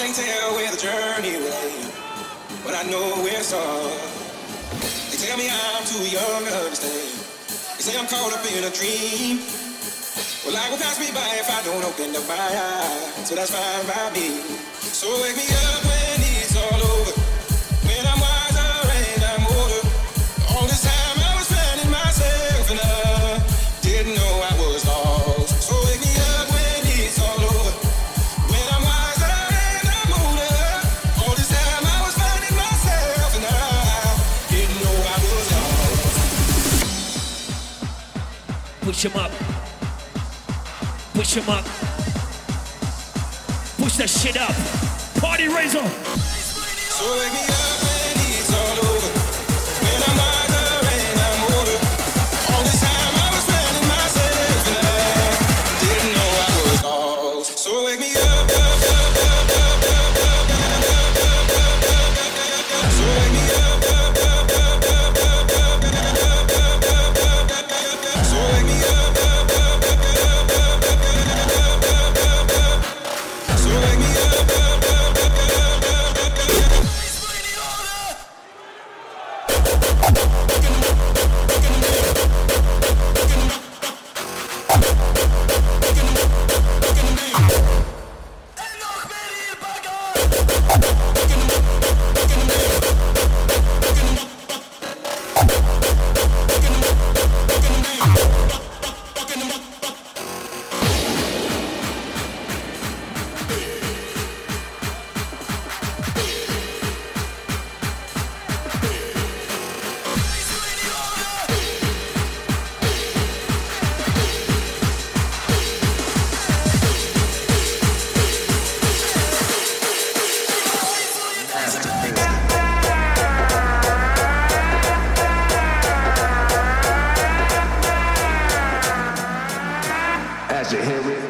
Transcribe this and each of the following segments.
can't tell where the journey will end, but I know where to start. They tell me I'm too young to understand. They say I'm caught up in a dream. Well, life will pass me by if I don't open up my eyes, so that's fine by me. So wake me up when it's all over, when I'm wiser and I'm older. All this time I was finding myself and I didn't know I was lost. So wake me up when it's all over, when I'm wiser and I'm older. All this time I was finding myself and I didn't know I was lost. Push 'em up. Push 'em up. Push that shit up. Party Razor. So wake me up when it's all over, when I'm wiser and I'm older. All this time I was finding myself and I didn't know I was lost. So wake me up, up, up, up, up, up, up, up, up, up, up. So wake me up, up, up, up, up, up, up, up, up. So wake me up, up, up, up, up, up, up, up. So wake me up, up, up, up, up, up. As you hear it.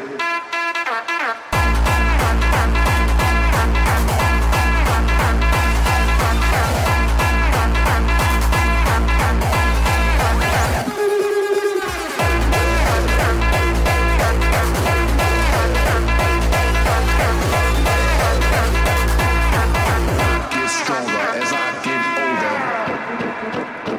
Get stronger as I get older.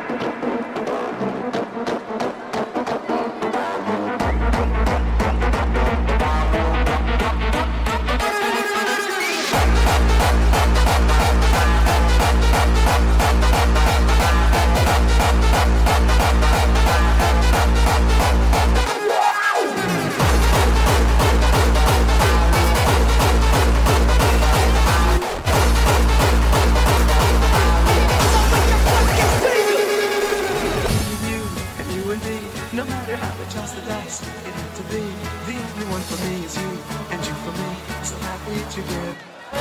No matter how we toss the dice, it had to be. The only one for me is you, and you for me. So happy together.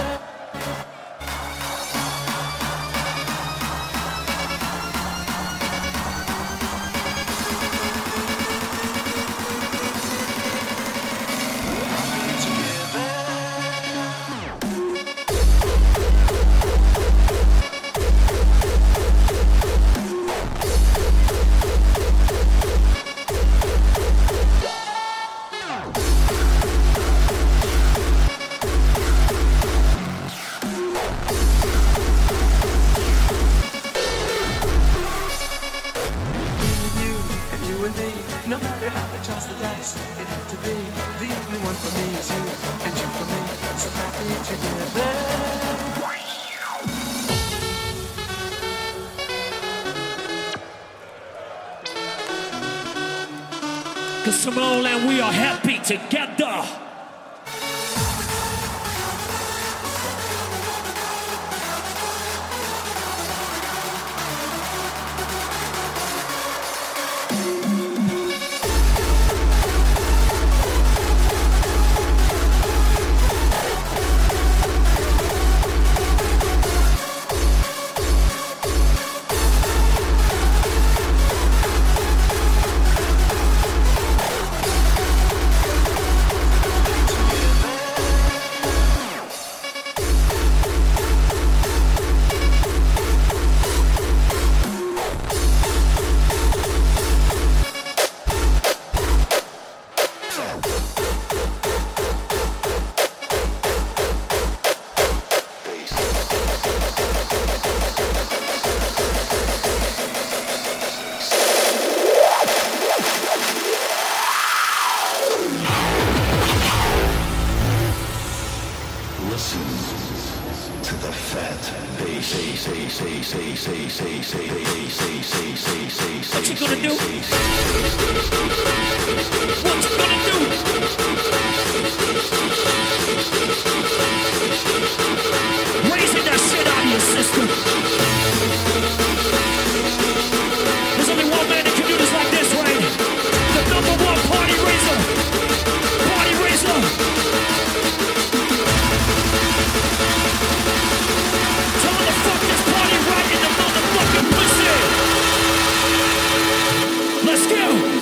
No matter how I toss the dice, it had to be. The only one for me is you, and you for me. So happy together. Cause Simone and we are happy together. What you gonna do? What you gonna do? Raising that shit out of your system. There's only one man that can do this like this, right? The number one party raiser. Party raiser. Tell him to fuck this party right in the motherfucking pussy. Let's go.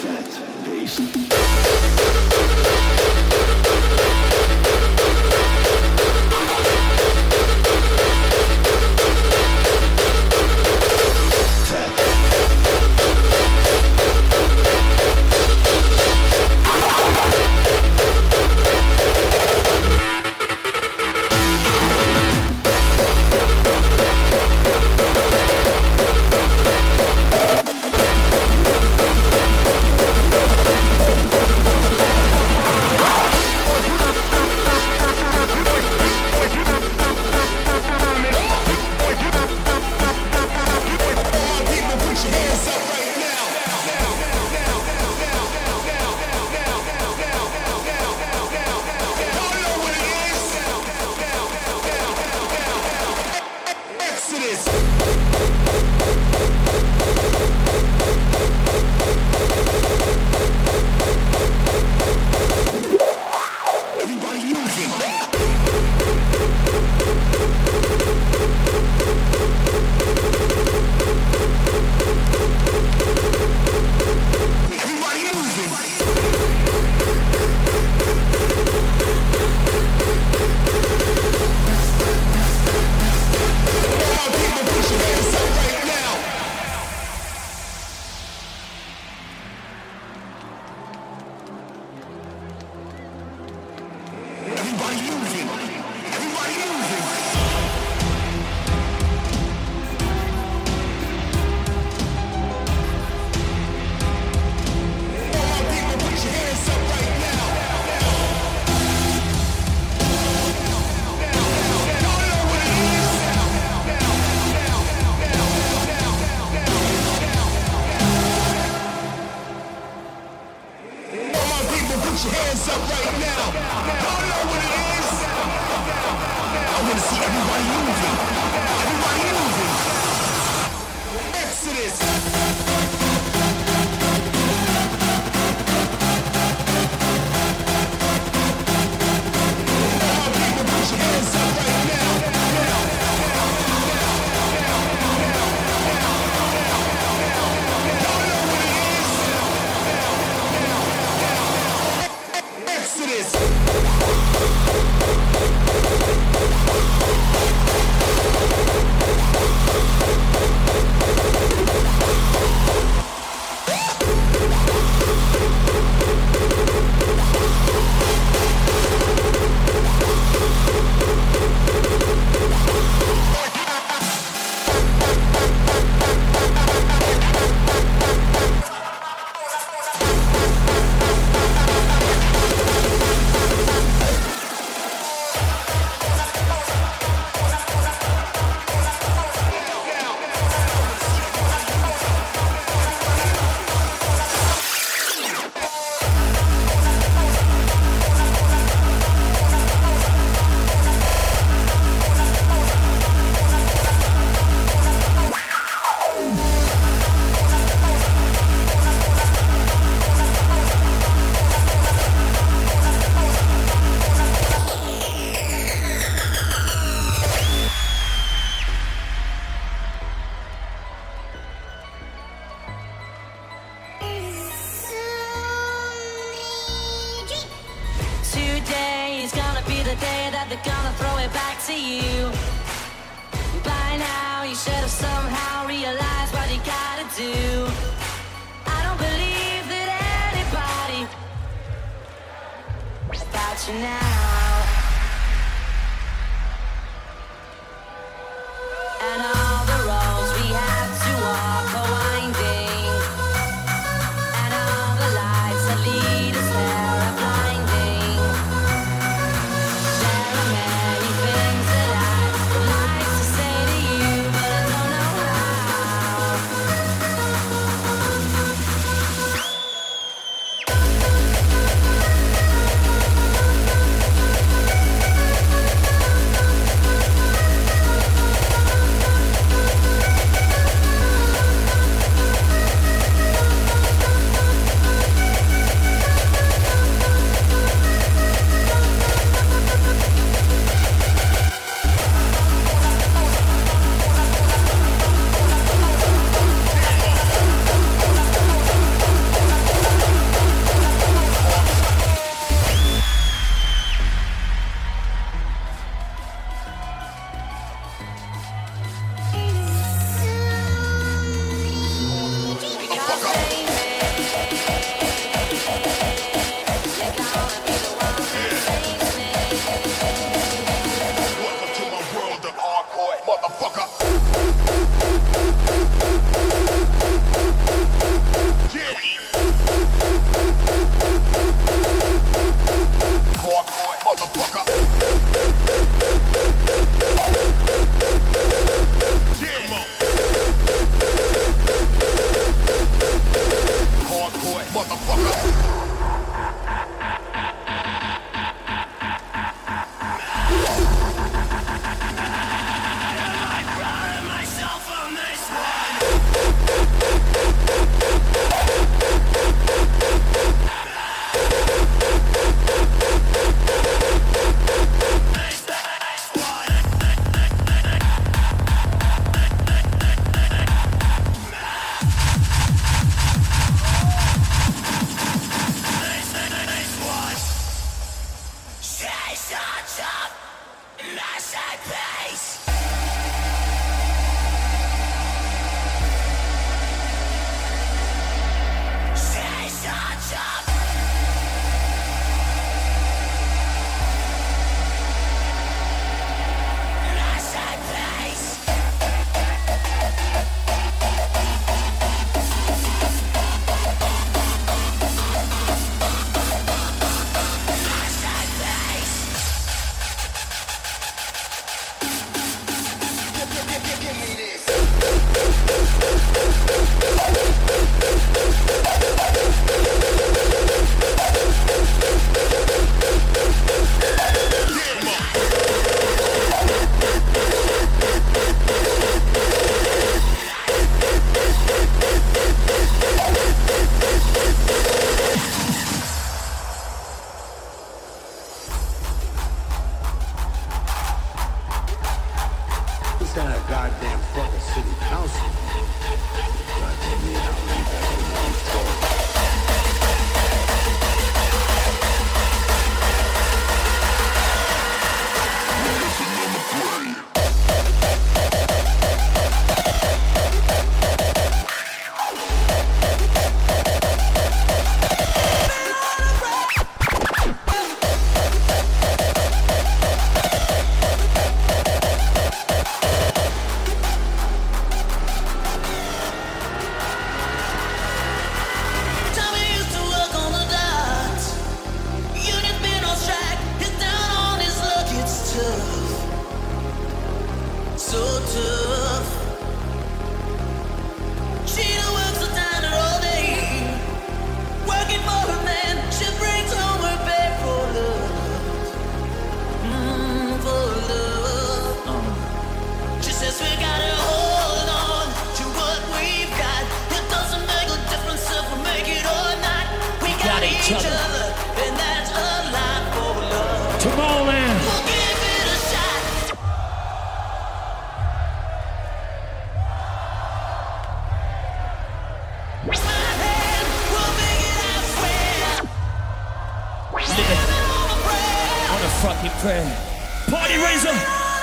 Party Razor.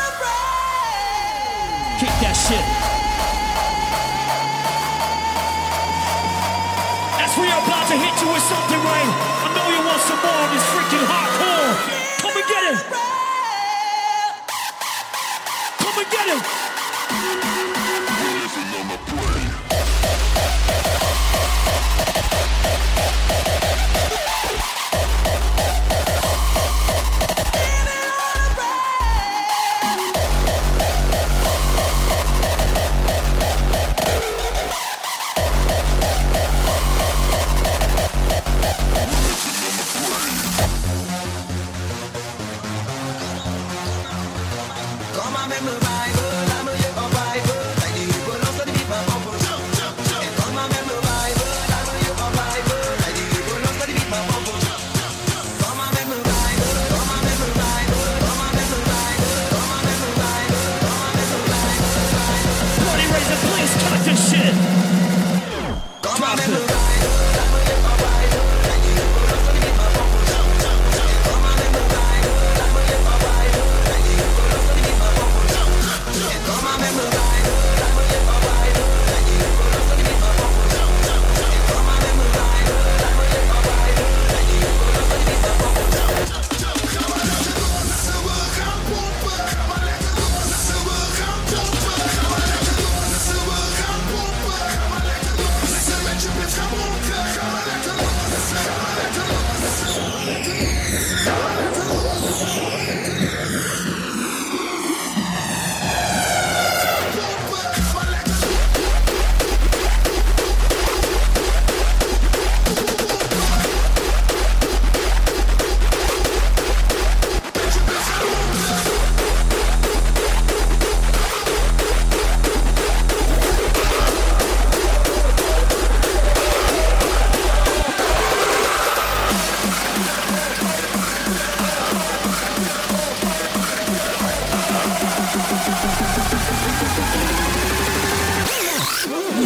Kick that shit. As we are about to hit you with something, right? I know you want some more of this freaking hardcore. Come and get it. Come and get it. Come on, make me vibe, I'm a hip hop vibe. Like the people, also the people,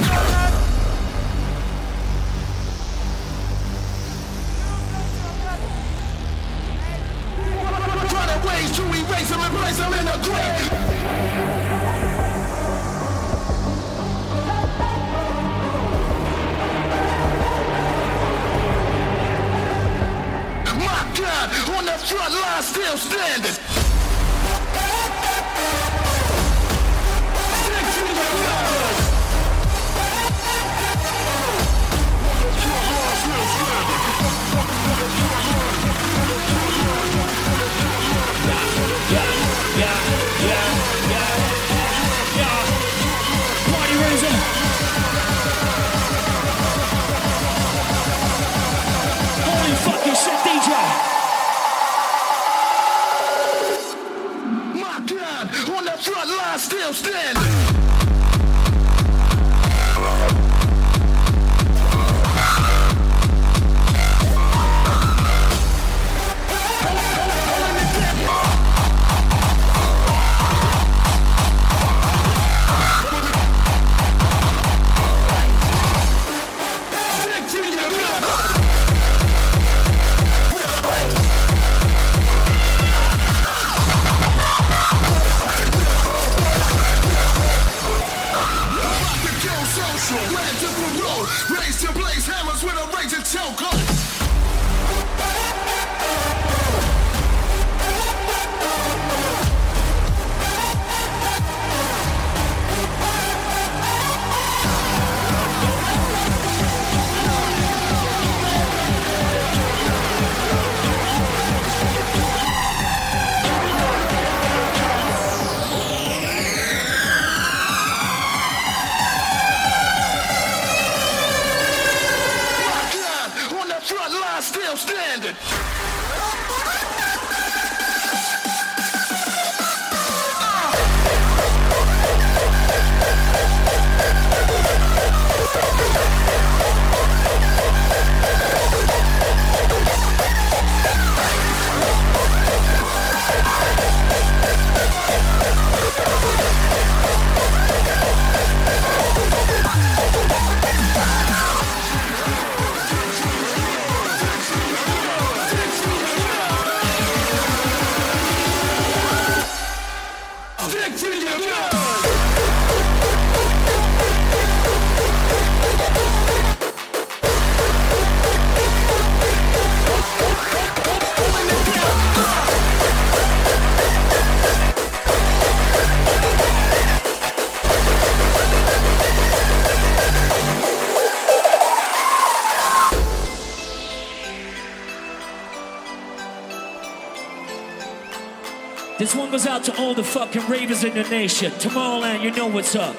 This one goes out to all the fucking ravers in the nation. Tomorrowland, you know what's up.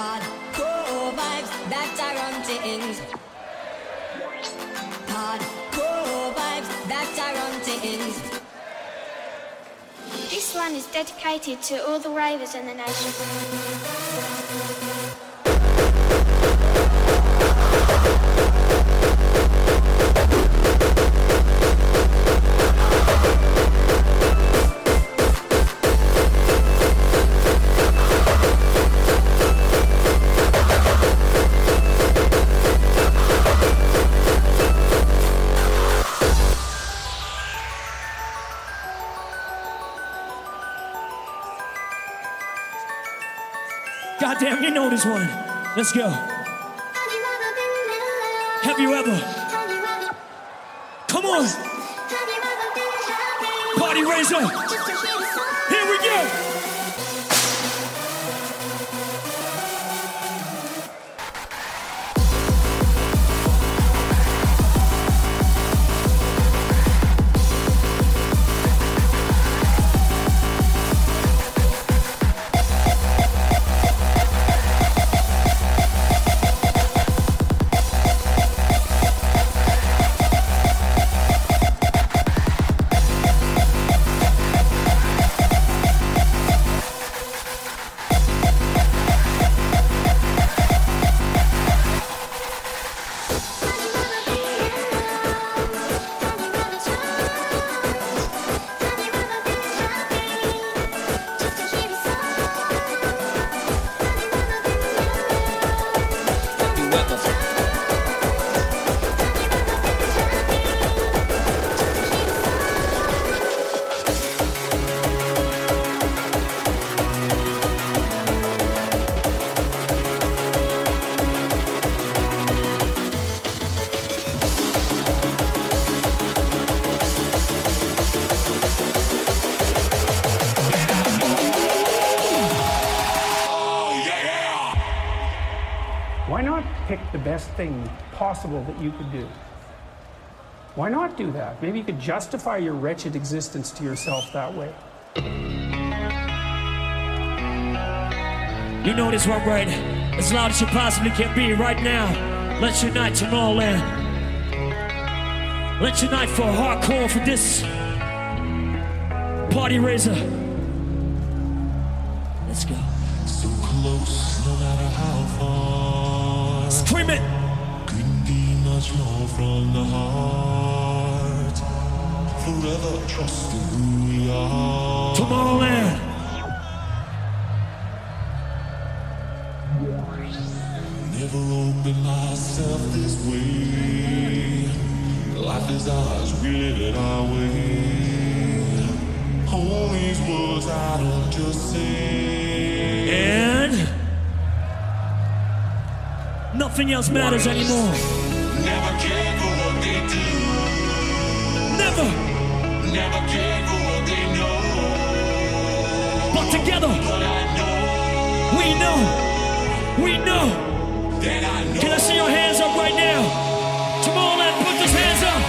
Hardcore vibes, that's our untamed. Hardcore vibes, that's our untamed. This one is dedicated to all the ravers in the nation. Goddamn, you know this one. Let's go. Have you ever? Come on. Party raiser. Here we go. best thing possible that you could do. Why not do that? Maybe you could justify your wretched existence to yourself that way. You know this one, right? As loud as you possibly can be right now. Let's unite Tomorrowland. Let's unite for hardcore for this Party Raiser. Let's go. So close, no matter how far. Scream it. Couldn't be much more from the heart. Forever trusting who we are. Tomorrowland. Never opened myself this way. Life is ours, we live it our way. All these words I don't just say. And nothing else matters anymore. Never care for what they do. Never. Never care for what they know. But together, But I know. we know. That I know. Can I see your hands up right now? Tomorrowland, put those hands up.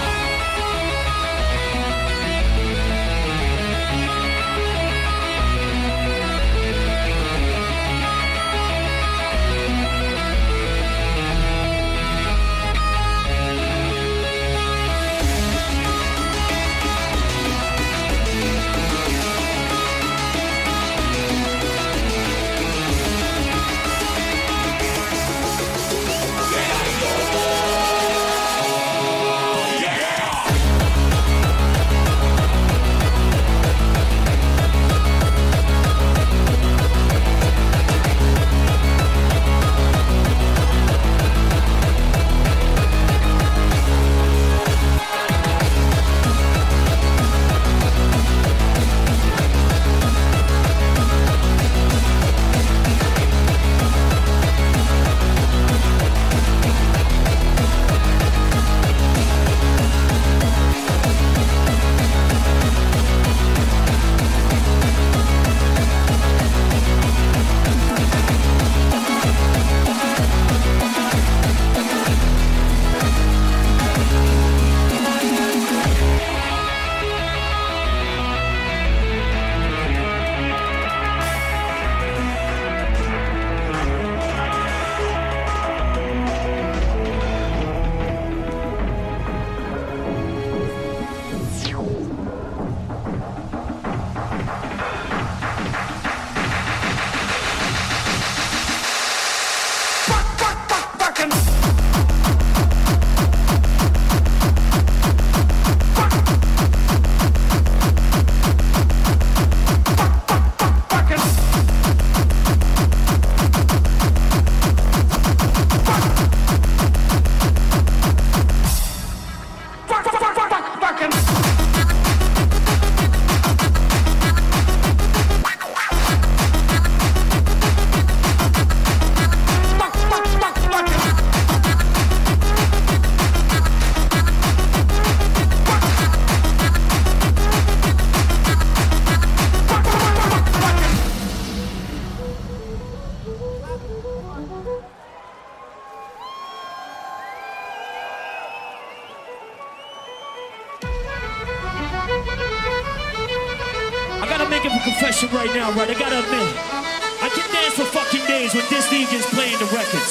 Confession right now, right? I gotta admit, I can dance for fucking days when this DJ's playing the records.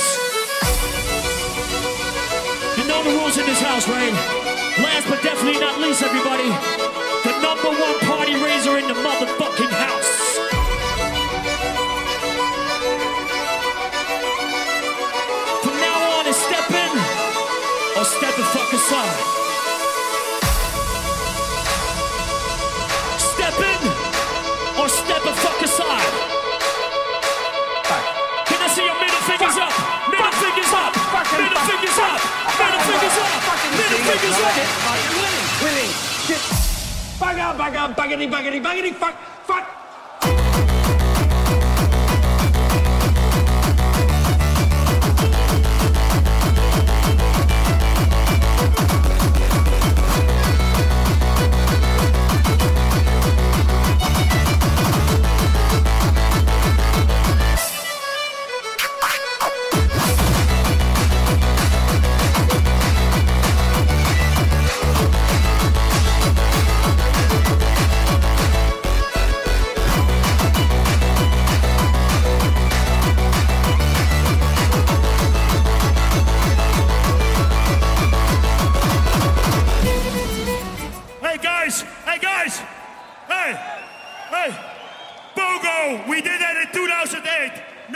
You know the rules in this house, right? Last but definitely not least, everybody, the #1 party raiser in the motherfucking house. From now on, it's step in or step the fuck aside. Step in or step the fuck aside. Can I see your middle fingers up? Middle fingers up. Middle fingers up. Middle fingers up. Middle fingers up. Winning. Shit. Fuck up, buggity, fuck.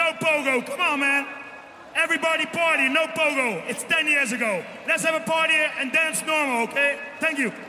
no pogo. Come on, man. Everybody party, no pogo. It's 10 years ago. Let's have a party and dance normal, okay? Thank you.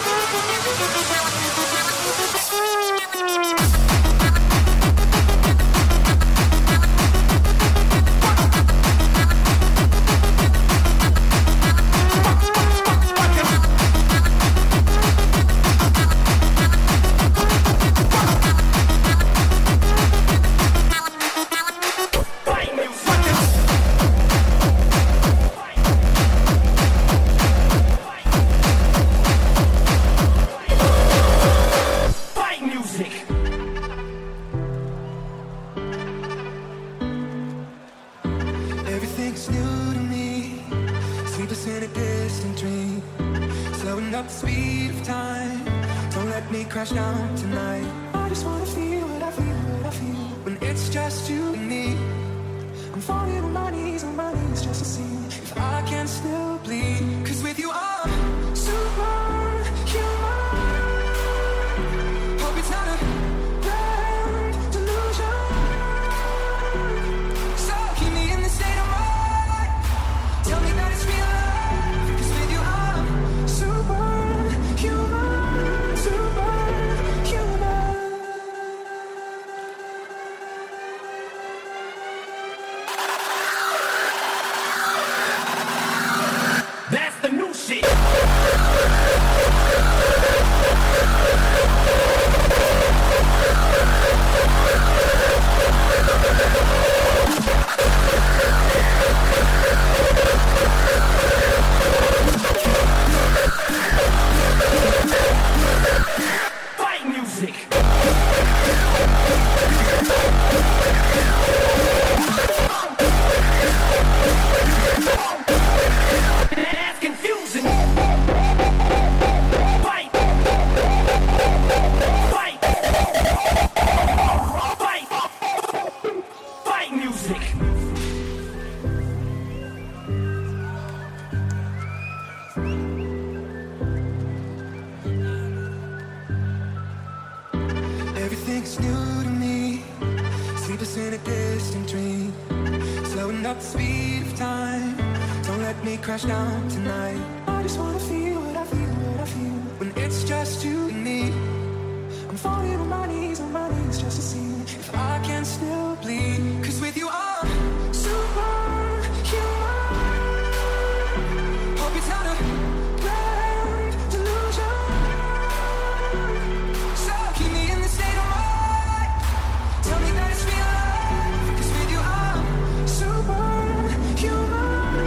Crash down tonight. I just wanna feel what I feel, what I feel. When it's just you and me, I'm falling on my knees just to see if I can still bleed. Cause with you I'm superhuman. Hope it's not a grand delusion. So keep me in the state of mind. Tell me that it's real love. Cause with you I'm superhuman. Crash down tonight. I just wanna feel what I feel, what I feel. When it's just you and me, I'm falling on my knees just to see if I can still bleed. Cause with you I'm superhuman. Hope it's not a grand delusion. So keep me in the state of mind. Tell me that it's real love. Cause with you I'm superhuman.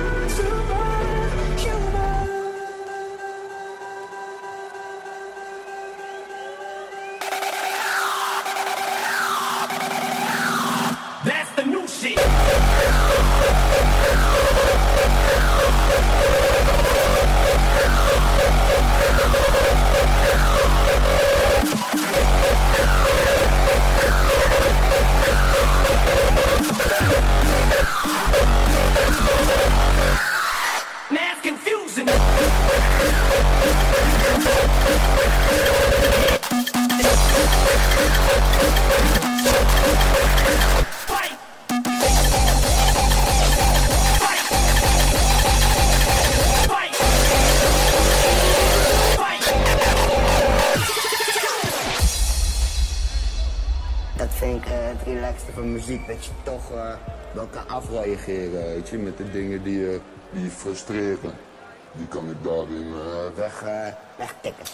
Van muziek dat je toch wel kan afreageren, weet je, met de dingen die je frustreren. Die kan ik daarin wegtikken.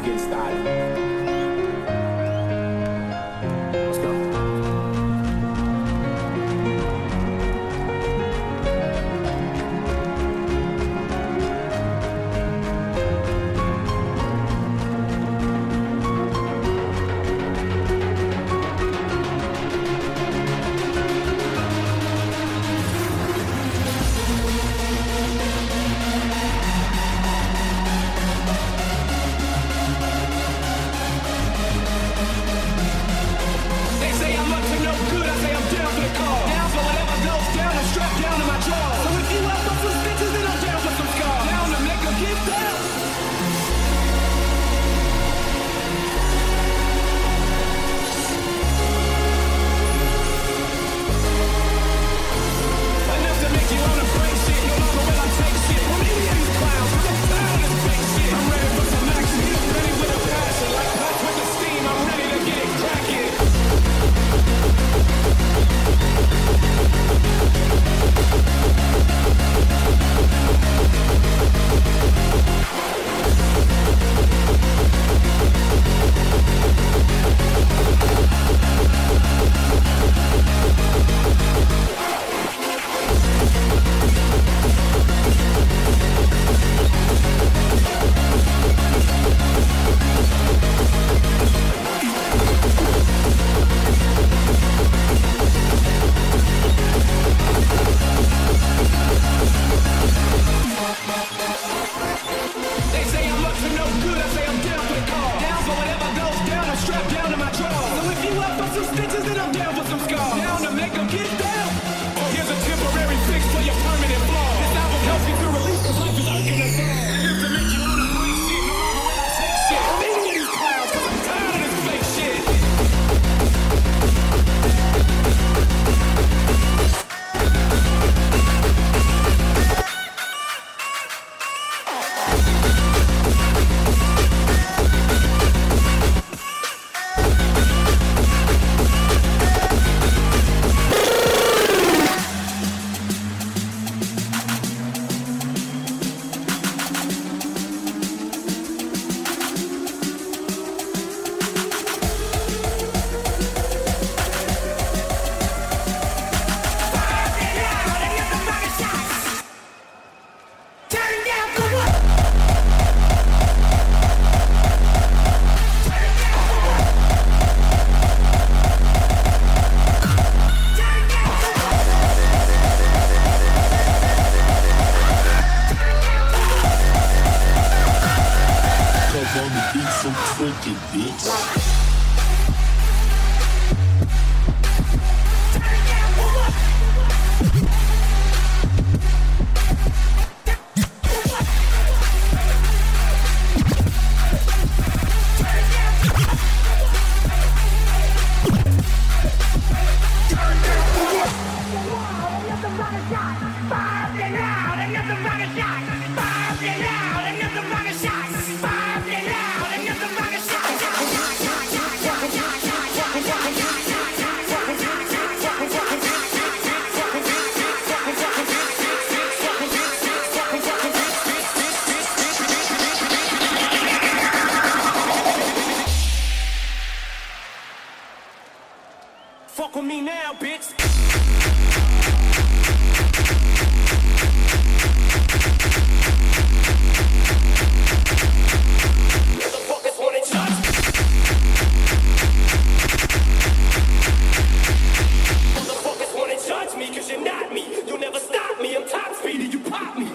get started. Let's go. Fuck with me now, bitch. Motherfuckers wanna touch. Motherfuckers wanna judge me, cause you're not me. You'll never stop me. I'm top speed and you pop me.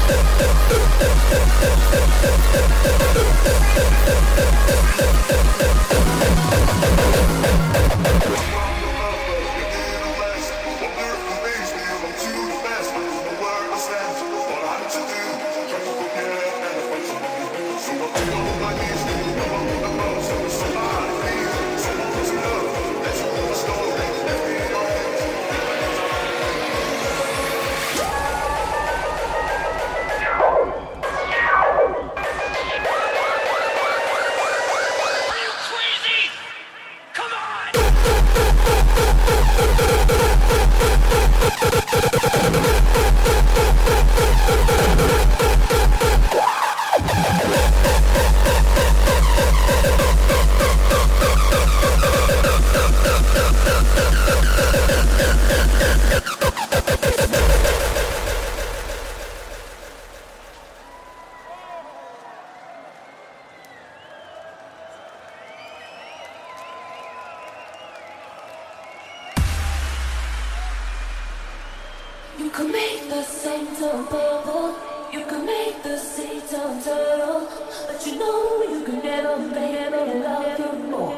You can make the same turn purple. You can make the sea turn turtle. But you know you can never make me love you more.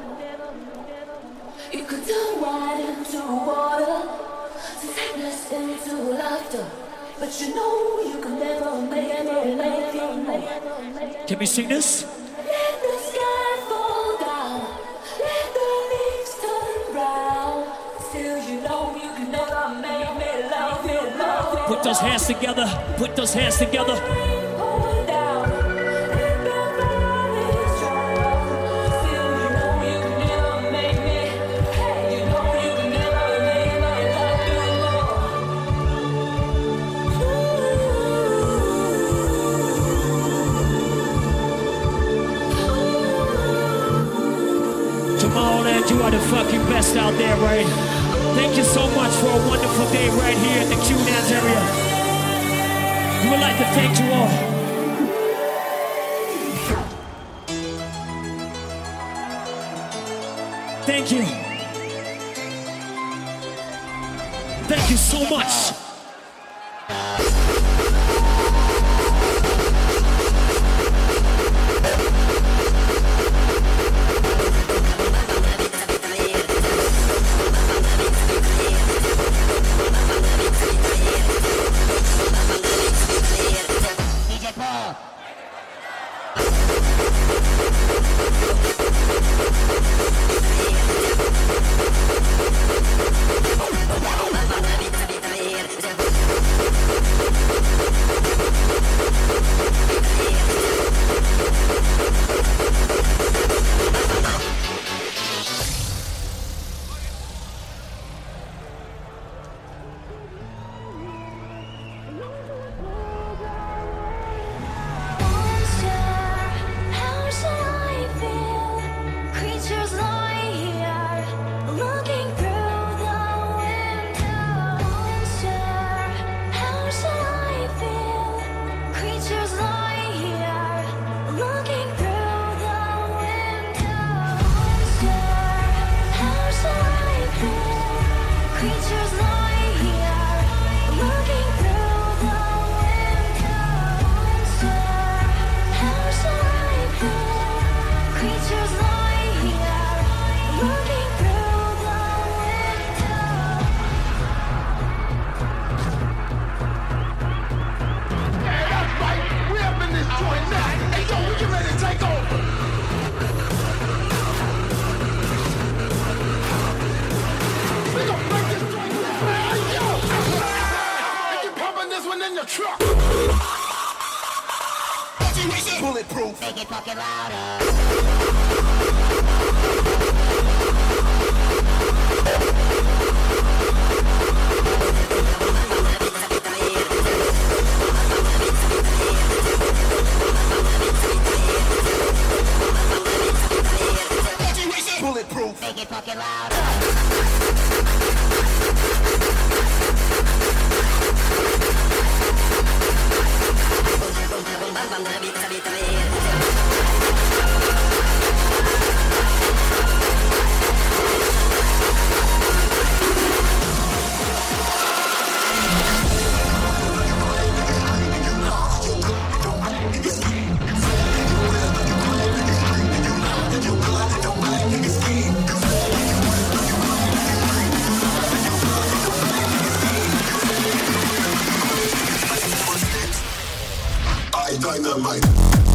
You could turn wine into water, sadness into laughter. But you know you can never make me love you more. Can we sing this? Let the sky fall down. Let the leaves turn brown. Still you know you can never make me love you more. Put those hands together. Put those hands together. Tomorrowland, you are the fucking best out there, right? Thank you so much for a wonderful day right here in the QNAS area. We would like to thank you all. Thank you. Thank you so much. Bulletproof. Make it fucking louder. Bulletproof. Make it fucking louder. Dynamite.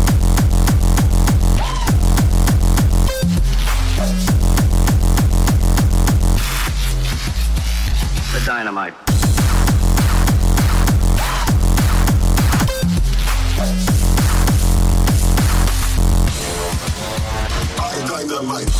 The dynamite. Dynamite.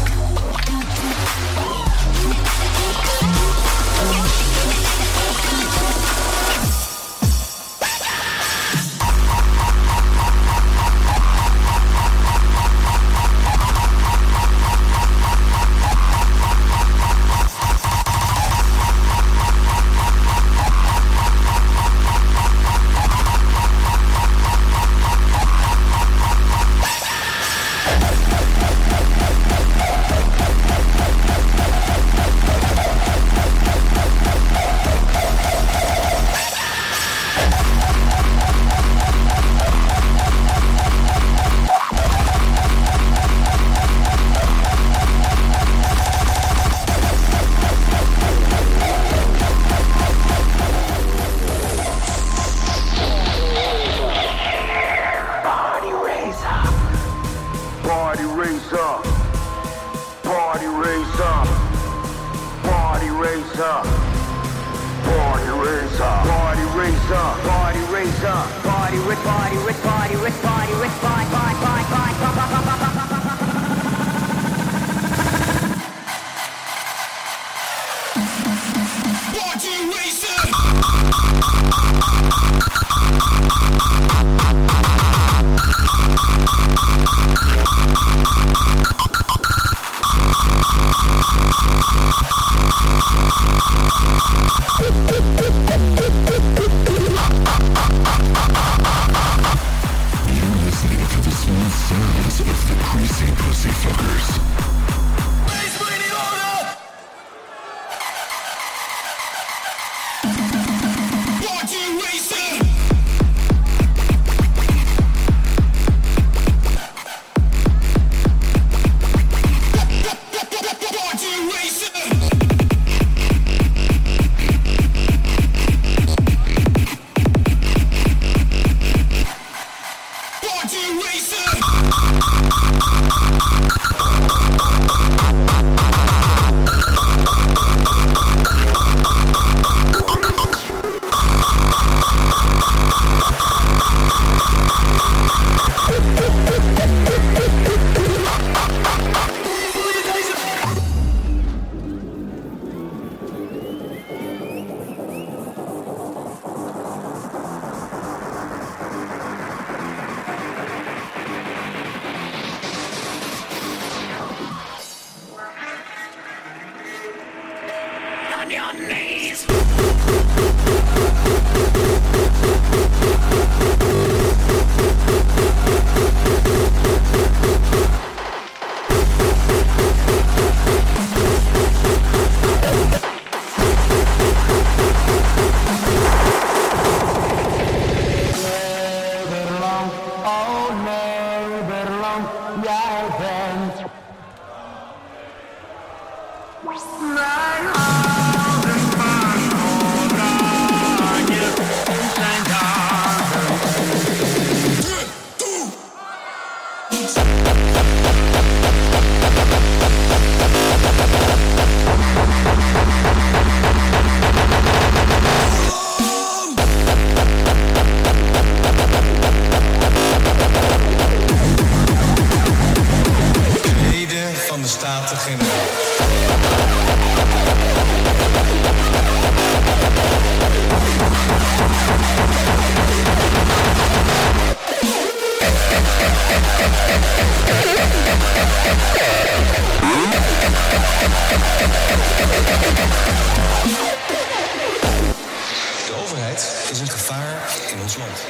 De overheid is een gevaar in ons land.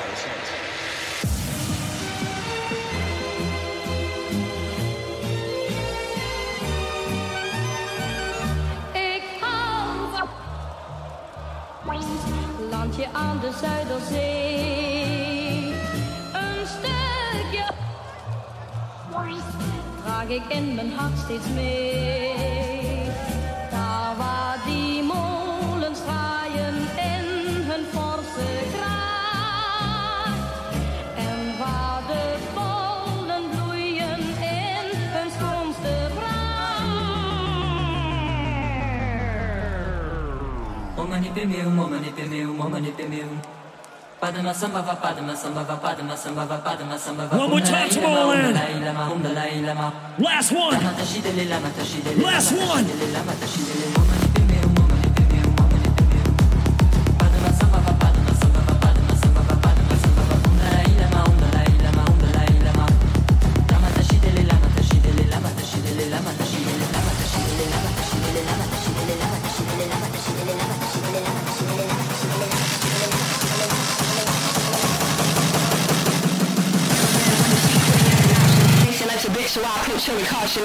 Ik hou van landje aan de Zuiderzee. Een stukje draag ik in mijn hart steeds mee. Daar waar die molens draaien in hun forse kracht. One more time, Tomorrowland. Last one. Last one. So I put chili caution.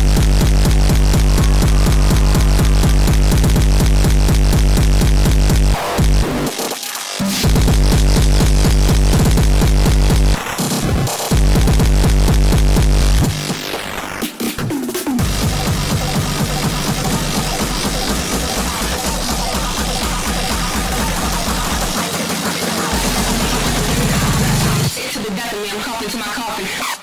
To the death of me, I'm coughing to my coffin.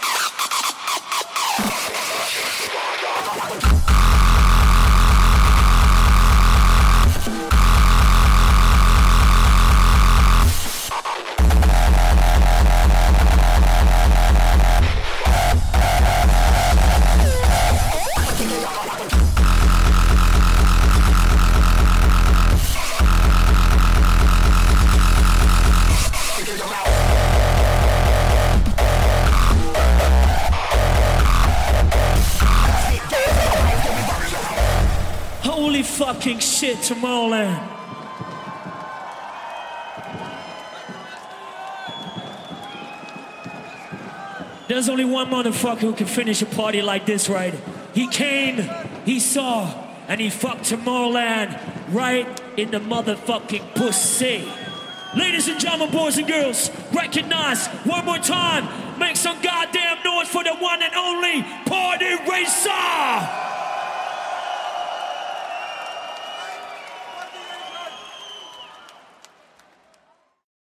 Holy fucking shit, Tomorrowland. There's only one motherfucker who can finish a party like this, right? He came, he saw, and he fucked Tomorrowland right in the motherfucking pussy. Ladies and gentlemen, boys and girls, recognize one more time, make some goddamn noise for the one and only Party Racer!